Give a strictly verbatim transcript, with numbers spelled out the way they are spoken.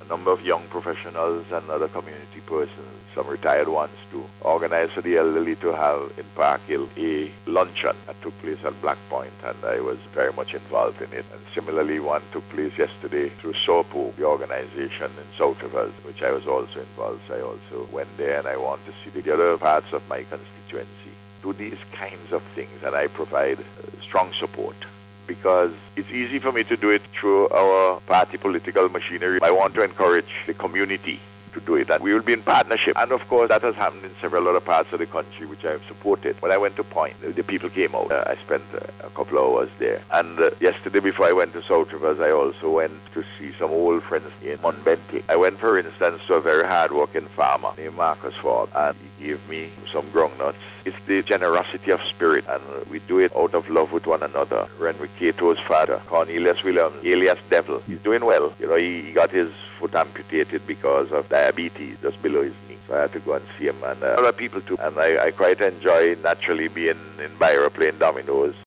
a number of young professionals and other community persons, some retired ones too, organized for the elderly to have in Park Hill a luncheon that took place at Black Point, and I was very much involved in it. And similarly, one took place yesterday through SOPO, the organization in South Rivers, which I was also involved. So I also went there, and I want to see the other parts of my constituency do these kinds of things, and I provide uh, strong support. Because it's easy for me to do it through our party political machinery. I want to encourage the community to do it, and we will be in partnership. And of course, that has happened in several other parts of the country which I have supported. When I went to Point, the people came out. Uh, I spent uh, a couple of hours there. And uh, yesterday, before I went to South Rivers, I also went to see some old friends in Monbente. I went, for instance, to a very hard-working farmer named Marcus Ford, and he gave me some groundnuts. It's the generosity of spirit, and we do it out of love with one another. Renrique Cato's father, Cornelius Williams, alias Devil, he's doing well. You know, he, he got his foot amputated because of diabetes just below his knee. So I had to go and see him, and uh, other people too. And I, I quite enjoy naturally being in Byra playing dominoes.